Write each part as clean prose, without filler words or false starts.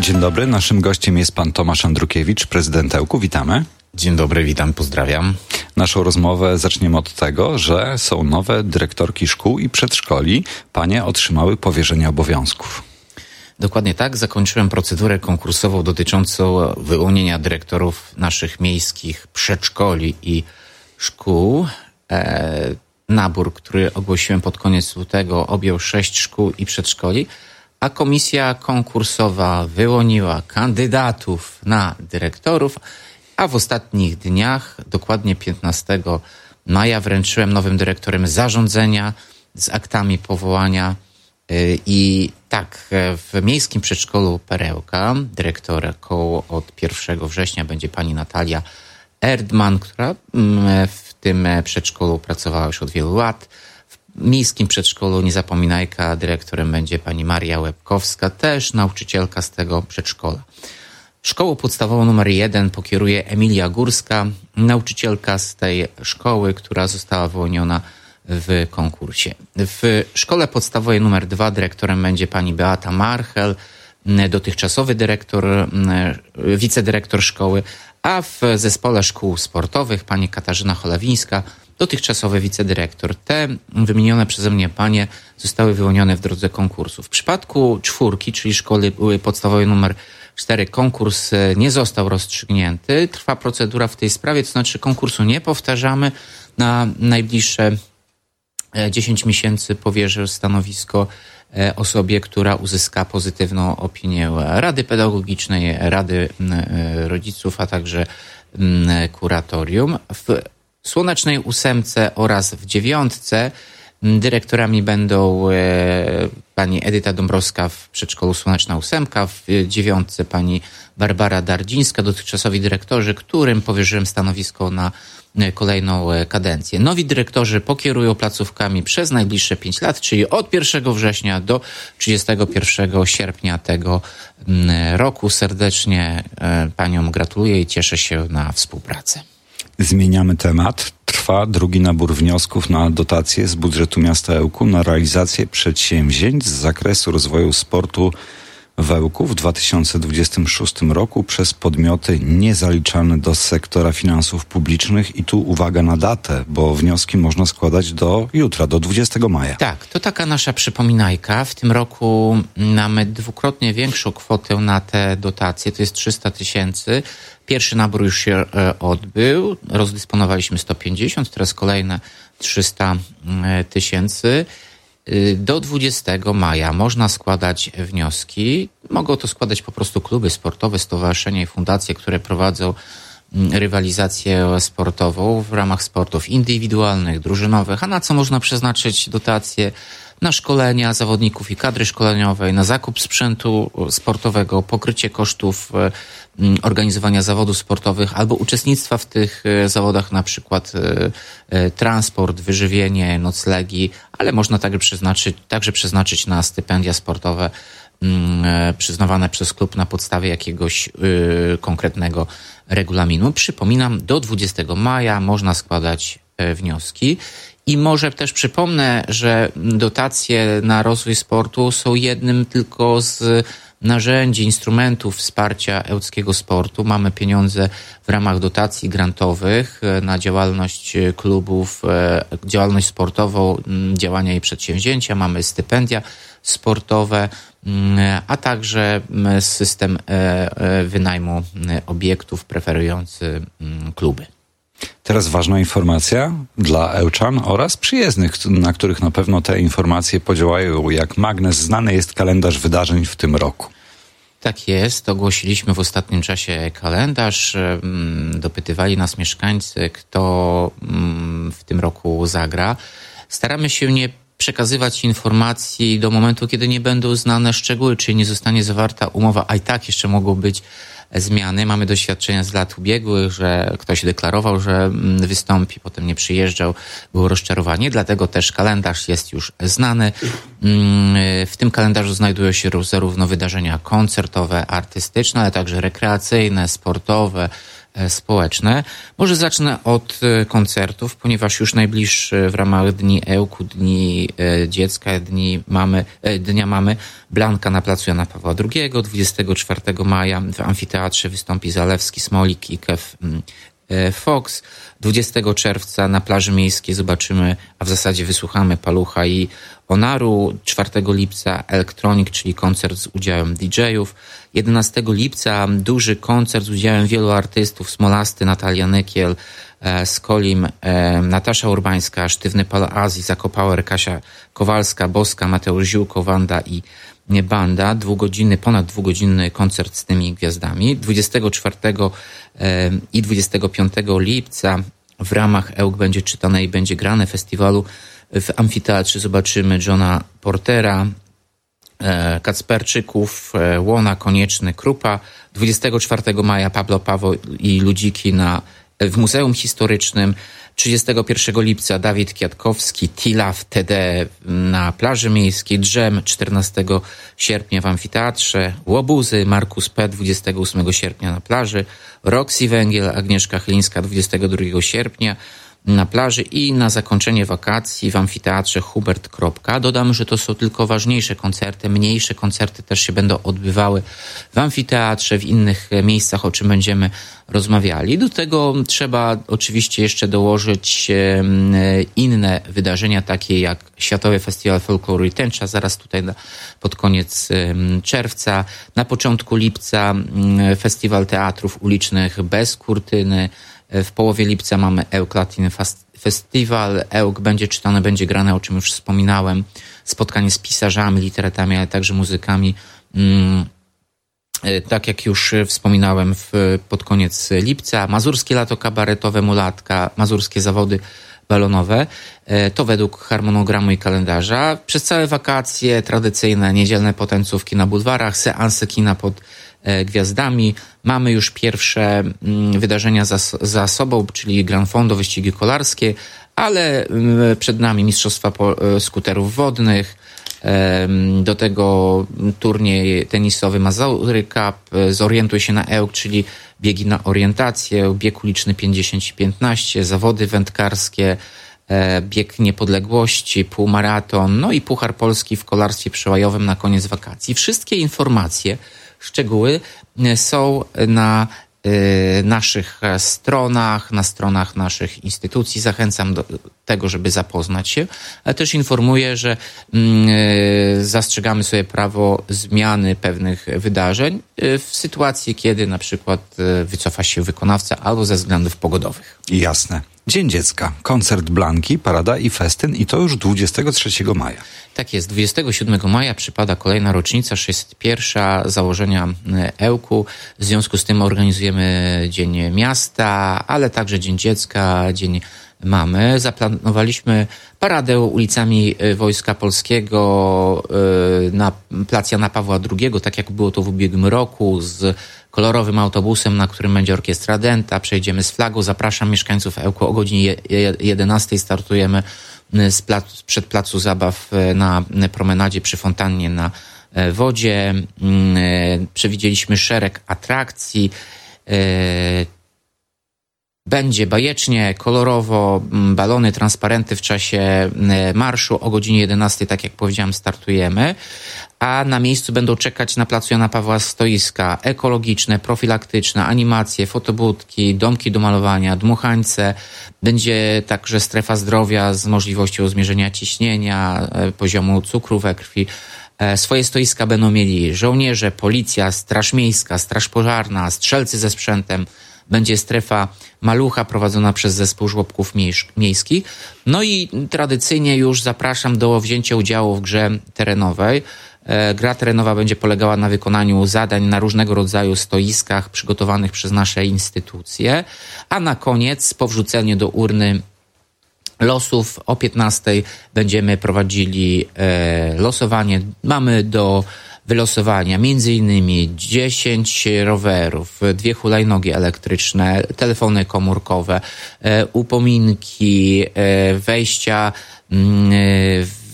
Dzień dobry, naszym gościem jest pan Tomasz Andrukiewicz, prezydent Ełku. Witamy. Dzień dobry, witam, pozdrawiam. Naszą rozmowę zaczniemy od tego, że są nowe dyrektorki szkół i przedszkoli. Panie otrzymały powierzenie obowiązków. Dokładnie tak, zakończyłem procedurę konkursową dotyczącą wyłonienia dyrektorów naszych miejskich przedszkoli i szkół. Nabór, który ogłosiłem pod koniec lutego, objął 6 szkół i przedszkoli, a komisja konkursowa wyłoniła kandydatów na dyrektorów, a w ostatnich dniach, dokładnie 15 maja, wręczyłem nowym dyrektorem zarządzenia z aktami powołania. I tak, w miejskim przedszkolu Perełka dyrektorką od 1 września będzie pani Natalia Erdman, która w tym przedszkolu pracowała już od wielu lat. W miejskim przedszkolu Niezapominajka dyrektorem będzie pani Maria Łebkowska, też nauczycielka z tego przedszkola. Szkołą podstawową numer 1 pokieruje Emilia Górska, nauczycielka z tej szkoły, która została wyłoniona w konkursie. W szkole podstawowej numer 2 dyrektorem będzie pani Beata Marchel, dotychczasowy wicedyrektor szkoły, a w zespole szkół sportowych pani Katarzyna Cholewińska, dotychczasowy wicedyrektor. Te wymienione przeze mnie panie zostały wyłonione w drodze konkursu. W przypadku 4, czyli szkoły podstawowej numer 4, konkurs nie został rozstrzygnięty. Trwa procedura w tej sprawie, to znaczy konkursu nie powtarzamy. Na najbliższe 10 miesięcy powierzę stanowisko osobie, która uzyska pozytywną opinię Rady Pedagogicznej, Rady Rodziców, a także kuratorium. W Słonecznej 8 oraz w 9 dyrektorami będą pani Edyta Dąbrowska w przedszkolu Słoneczna 8, w 9 pani Barbara Dardzińska, dotychczasowi dyrektorzy, którym powierzyłem stanowisko na kolejną kadencję. Nowi dyrektorzy pokierują placówkami przez najbliższe 5 lat, czyli od 1 września do 31 sierpnia tego roku. Serdecznie paniom gratuluję i cieszę się na współpracę. Zmieniamy temat. Trwa drugi nabór wniosków na dotacje z budżetu miasta Ełku na realizację przedsięwzięć z zakresu rozwoju sportu w Ełku w 2026 roku przez podmioty niezaliczane do sektora finansów publicznych. I tu uwaga na datę, bo wnioski można składać do jutra, do 20 maja. Tak, to taka nasza przypominajka. W tym roku mamy dwukrotnie większą kwotę na te dotacje, to jest 300 000. Pierwszy nabór już się odbył, rozdysponowaliśmy 150, teraz kolejne 300 000. Do 20 maja można składać wnioski. Mogą to składać po prostu kluby sportowe, stowarzyszenia i fundacje, które prowadzą rywalizację sportową w ramach sportów indywidualnych, drużynowych. A na co można przeznaczyć dotacje? Na szkolenia zawodników i kadry szkoleniowej, na zakup sprzętu sportowego, pokrycie kosztów organizowania zawodów sportowych albo uczestnictwa w tych zawodach, na przykład transport, wyżywienie, noclegi, ale można także przeznaczyć na stypendia sportowe przyznawane przez klub na podstawie jakiegoś konkretnego regulaminu. Przypominam, do 20 maja można składać wnioski. I może też przypomnę, że dotacje na rozwój sportu są jednym tylko z narzędzi, instrumentów wsparcia ełckiego sportu. Mamy pieniądze w ramach dotacji grantowych na działalność klubów, działalność sportową, działania i przedsięwzięcia. Mamy stypendia sportowe, a także system wynajmu obiektów preferujący kluby. Teraz ważna informacja dla Ełczan oraz przyjezdnych, na których na pewno te informacje podziałają jak magnes. Znany jest kalendarz wydarzeń w tym roku. Tak jest, ogłosiliśmy w ostatnim czasie kalendarz. Dopytywali nas mieszkańcy, kto w tym roku zagra. Staramy się nie przekazywać informacji do momentu, kiedy nie będą znane szczegóły, czyli nie zostanie zawarta umowa, a i tak jeszcze mogą być zmiany. Mamy doświadczenia z lat ubiegłych, że ktoś deklarował, że wystąpi, potem nie przyjeżdżał, było rozczarowanie, dlatego też kalendarz jest już znany. W tym kalendarzu znajdują się zarówno wydarzenia koncertowe, artystyczne, ale także rekreacyjne, sportowe, społeczne. Może zacznę od koncertów, ponieważ już najbliższy w ramach Dni Ełku, Dni Dziecka, Dnia Mamy, Blanka na placu Jana Pawła II. 24 maja w amfiteatrze wystąpi Zalewski, Smolik i Kev Fox. 20 czerwca na plaży miejskiej zobaczymy, a w zasadzie wysłuchamy Palucha i Onaru. 4 lipca Electronic, czyli koncert z udziałem DJ-ów. 11 lipca duży koncert z udziałem wielu artystów: Smolasty, Natalia Nykiel, Skolim, Natasza Urbańska, Sztywny Pal Azji, Zakopower, Kasia Kowalska, Boska, Mateusz Ziółko, Wanda i Banda. Ponad dwugodzinny koncert z tymi gwiazdami. 24 i 25 lipca w ramach Ełk będzie czytane i będzie grane festiwalu w amfiteatrze zobaczymy Johna Portera, Kacperczyków, Łona, Konieczny, Krupa. 24 maja Pablo Paweł i Ludziki w Muzeum Historycznym. 31 lipca Dawid Kwiatkowski, Tilaf, TD na plaży miejskiej, Drzem 14 sierpnia w amfiteatrze, Łobuzy, Markus P. 28 sierpnia na plaży, Roxy Węgiel, Agnieszka Chylińska 22 sierpnia na plaży i na zakończenie wakacji w amfiteatrze Hubert Kropka. Dodam, że to są tylko ważniejsze koncerty, mniejsze koncerty też się będą odbywały w amfiteatrze, w innych miejscach, o czym będziemy rozmawiali. Do tego trzeba oczywiście jeszcze dołożyć inne wydarzenia, takie jak Światowy Festiwal Folkloru i Tęcza, zaraz tutaj pod koniec czerwca. Na początku lipca Festiwal Teatrów Ulicznych bez kurtyny. W połowie lipca mamy Ełk Latin Festiwal. Ełk będzie czytane, będzie grane, o czym już wspominałem. Spotkanie z pisarzami, literatami, ale także muzykami. Tak jak już wspominałem pod koniec lipca. Mazurskie Lato Kabaretowe Mulatka, Mazurskie Zawody Balonowe. To według harmonogramu i kalendarza. Przez całe wakacje tradycyjne niedzielne potańcówki na bulwarach, seanse kina pod gwiazdami. Mamy już pierwsze wydarzenia za sobą, czyli Gran Fondo, wyścigi kolarskie, ale przed nami Mistrzostwa Skuterów Wodnych, do tego turniej tenisowy Mazaury Cup, Zorientuj się na Ełk, czyli biegi na orientację, bieg uliczny 50 i 15, zawody wędkarskie, bieg niepodległości, półmaraton, no i Puchar Polski w kolarstwie przełajowym na koniec wakacji. Wszystkie informacje, szczegóły są na naszych stronach, na stronach naszych instytucji. Zachęcam do tego, żeby zapoznać się, ale też informuję, że zastrzegamy sobie prawo zmiany pewnych wydarzeń w sytuacji, kiedy na przykład wycofa się wykonawca albo ze względów pogodowych. Jasne. Dzień Dziecka, koncert Blanki, parada i festyn i to już 23 maja. Tak jest, 27 maja przypada kolejna rocznica, 601 założenia Ełku. W związku z tym organizujemy Dzień Miasta, ale także Dzień Dziecka, Dzień Mamy. Zaplanowaliśmy paradę ulicami Wojska Polskiego na plac Jana Pawła II, tak jak było to w ubiegłym roku, z kolorowym autobusem, na którym będzie orkiestra Dęta. Przejdziemy z flagą. Zapraszam mieszkańców Ełku. O godzinie 11 startujemy przed placu zabaw na promenadzie przy fontannie na wodzie. Przewidzieliśmy szereg atrakcji. Będzie bajecznie, kolorowo, balony, transparenty w czasie marszu. O godzinie 11, tak jak powiedziałem, startujemy. A na miejscu będą czekać na placu Jana Pawła stoiska ekologiczne, profilaktyczne, animacje, fotobudki, domki do malowania, dmuchańce. Będzie także strefa zdrowia z możliwością zmierzenia ciśnienia, poziomu cukru we krwi. Swoje stoiska będą mieli żołnierze, policja, straż miejska, straż pożarna, strzelcy ze sprzętem. Będzie strefa malucha prowadzona przez zespół żłobków miejskich. No i tradycyjnie już zapraszam do wzięcia udziału w grze terenowej. Gra terenowa będzie polegała na wykonaniu zadań na różnego rodzaju stoiskach przygotowanych przez nasze instytucje, a na koniec po wrzuceniu do urny losów o 15 będziemy prowadzili losowanie. Mamy do wylosowania m.in. 10 rowerów, 2 hulajnogi elektryczne, telefony komórkowe, upominki, wejścia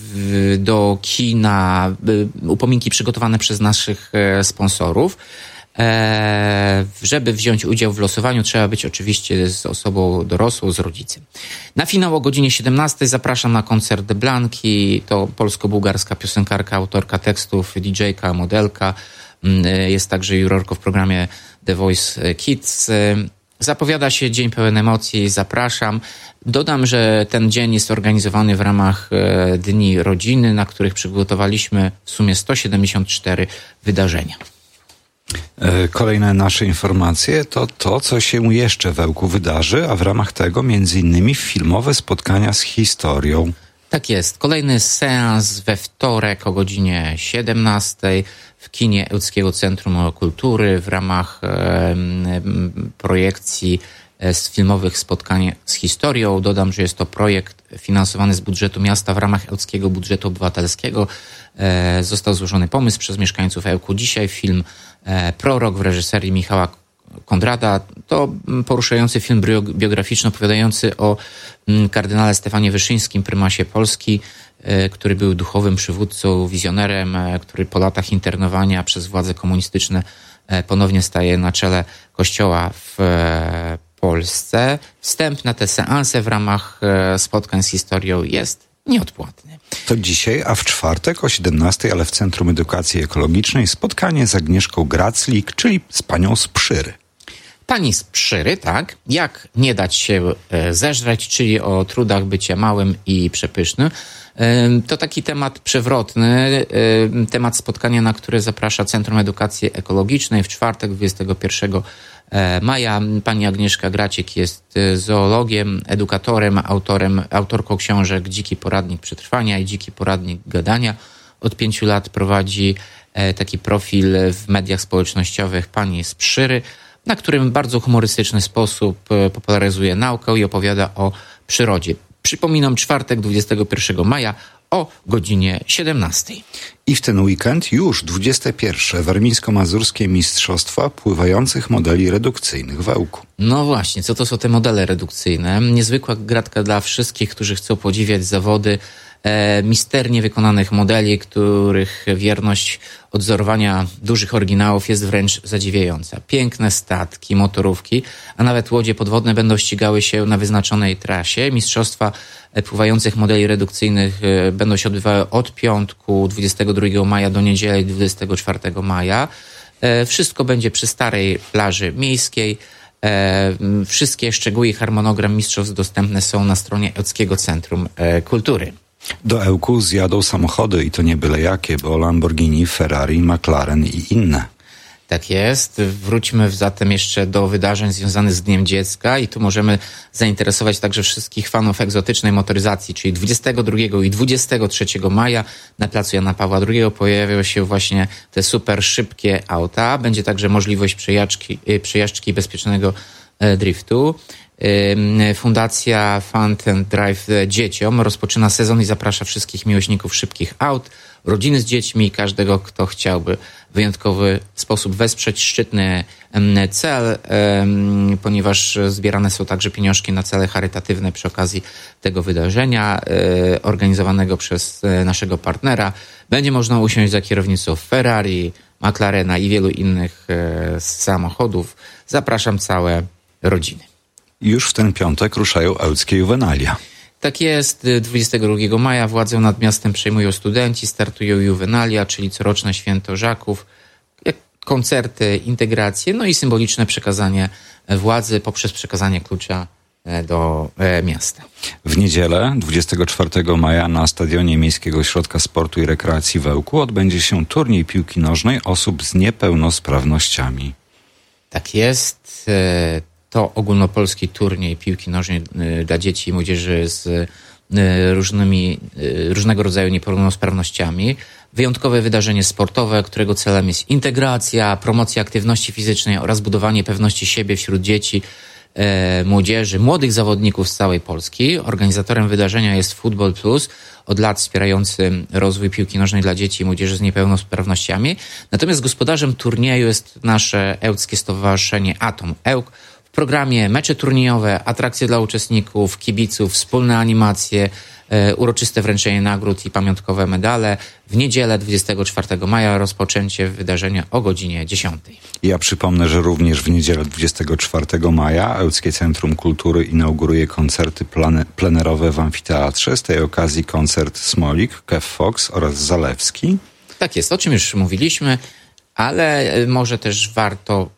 do kina, upominki przygotowane przez naszych sponsorów. Żeby wziąć udział w losowaniu, trzeba być oczywiście z osobą dorosłą, z rodzicem. Na finał o godzinie 17 zapraszam na koncert Blanki. To polsko-bułgarska piosenkarka, autorka tekstów, DJ-ka, modelka. Jest także jurorką w programie The Voice Kids. Zapowiada się dzień pełen emocji, zapraszam. Dodam, że ten dzień jest organizowany w ramach Dni Rodziny, na których przygotowaliśmy w sumie 174 wydarzenia. Kolejne nasze informacje to to, co się jeszcze w Ełku wydarzy, a w ramach tego m.in. filmowe spotkania z historią. Tak jest. Kolejny seans we wtorek o godzinie 17 w kinie Ełckiego Centrum Kultury w ramach projekcji z filmowych spotkań z historią. Dodam, że jest to projekt finansowany z budżetu miasta w ramach Ełckiego Budżetu Obywatelskiego. Został złożony pomysł przez mieszkańców Ełku. Dzisiaj film Prorok w reżyserii Michała Kondrada. To poruszający film biograficzny opowiadający o kardynale Stefanie Wyszyńskim, prymasie Polski, który był duchowym przywódcą, wizjonerem, który po latach internowania przez władze komunistyczne ponownie staje na czele Kościoła w Polsce. Wstęp na te seanse w ramach spotkań z historią jest nieodpłatny. To dzisiaj, a w czwartek o 17, ale w Centrum Edukacji Ekologicznej spotkanie z Agnieszką Graclik, czyli z panią z Przyry. Pani z Przyry, tak. Jak nie dać się zeżreć, czyli o trudach bycia małym i przepysznym. To taki temat przewrotny, temat spotkania, na które zaprasza Centrum Edukacji Ekologicznej w czwartek 21 maja. Pani Agnieszka Gracik jest zoologiem, edukatorem, autorką książek Dziki Poradnik Przetrwania i Dziki Poradnik Gadania. Od 5 lat prowadzi taki profil w mediach społecznościowych Pani z Przyry, na którym w bardzo humorystyczny sposób popularyzuje naukę i opowiada o przyrodzie. Przypominam, czwartek 21 maja o godzinie 17. I w ten weekend już 21. Warmińsko-Mazurskie Mistrzostwa Pływających Modeli Redukcyjnych w Ełku. No właśnie, co to są te modele redukcyjne? Niezwykła gratka dla wszystkich, którzy chcą podziwiać zawody misternie wykonanych modeli, których wierność odzorowania dużych oryginałów jest wręcz zadziwiająca. Piękne statki, motorówki, a nawet łodzie podwodne będą ścigały się na wyznaczonej trasie. Mistrzostwa pływających modeli redukcyjnych będą się odbywały od piątku 22 maja do niedzieli 24 maja. Wszystko będzie przy starej plaży miejskiej. Wszystkie szczegóły i harmonogram mistrzostw dostępne są na stronie Ełckiego Centrum Kultury. Do Ełku zjadą samochody i to nie byle jakie, bo Lamborghini, Ferrari, McLaren i inne. Tak jest. Wróćmy zatem jeszcze do wydarzeń związanych z Dniem Dziecka i tu możemy zainteresować także wszystkich fanów egzotycznej motoryzacji, czyli 22 i 23 maja na placu Jana Pawła II pojawią się właśnie te super szybkie auta. Będzie także możliwość przejażdżki bezpiecznego driftu. Fundacja Fund and Drive Dzieciom rozpoczyna sezon i zaprasza wszystkich miłośników szybkich aut, rodziny z dziećmi i każdego, kto chciałby w wyjątkowy sposób wesprzeć szczytny cel, ponieważ zbierane są także pieniążki na cele charytatywne przy okazji tego wydarzenia organizowanego przez naszego partnera. Będzie można usiąść za kierownicą Ferrari, McLarena i wielu innych samochodów. Zapraszam całe rodziny. Już w ten piątek ruszają ełckie juwenalia. Tak jest. 22 maja władzę nad miastem przejmują studenci, startują juwenalia, czyli coroczne święto Żaków, koncerty, integracje, no i symboliczne przekazanie władzy poprzez przekazanie klucza do miasta. W niedzielę 24 maja na Stadionie Miejskiego Ośrodka Sportu i Rekreacji w Ełku odbędzie się turniej piłki nożnej osób z niepełnosprawnościami. Tak jest. To ogólnopolski turniej piłki nożnej dla dzieci i młodzieży z różnego rodzaju niepełnosprawnościami. Wyjątkowe wydarzenie sportowe, którego celem jest integracja, promocja aktywności fizycznej oraz budowanie pewności siebie wśród dzieci, młodzieży, młodych zawodników z całej Polski. Organizatorem wydarzenia jest Football Plus, od lat wspierający rozwój piłki nożnej dla dzieci i młodzieży z niepełnosprawnościami. Natomiast gospodarzem turnieju jest nasze ełckie stowarzyszenie Atom Ełk w programie mecze turniejowe, atrakcje dla uczestników, kibiców, wspólne animacje, uroczyste wręczenie nagród i pamiątkowe medale. W niedzielę 24 maja rozpoczęcie wydarzenia o godzinie 10. Ja przypomnę, że również w niedzielę 24 maja Ełckie Centrum Kultury inauguruje koncerty plenerowe w amfiteatrze. Z tej okazji koncert Smolik, Kev Fox oraz Zalewski. Tak jest, o czym już mówiliśmy, ale może też warto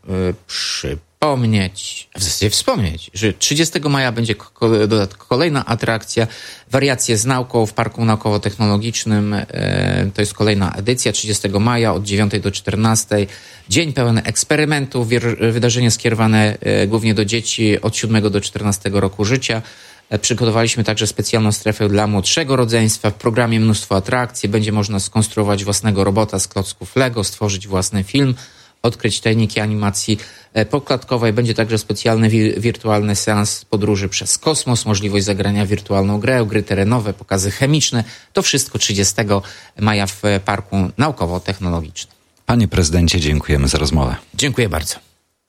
wspomnieć, że 30 maja będzie kolejna atrakcja, wariacje z nauką w Parku Naukowo-Technologicznym. To jest kolejna edycja 30 maja od 9 do 14. Dzień pełen eksperymentów, wydarzenie skierowane głównie do dzieci od 7 do 14 roku życia. Przygotowaliśmy także specjalną strefę dla młodszego rodzeństwa. W programie mnóstwo atrakcji. Będzie można skonstruować własnego robota z klocków Lego, stworzyć własny film, odkryć tajniki animacji poklatkowej. Będzie także specjalny wirtualny seans podróży przez kosmos, możliwość zagrania wirtualną grę, gry terenowe, pokazy chemiczne. To wszystko 30 maja w Parku Naukowo-Technologicznym. Panie prezydencie, dziękujemy za rozmowę. Dziękuję bardzo.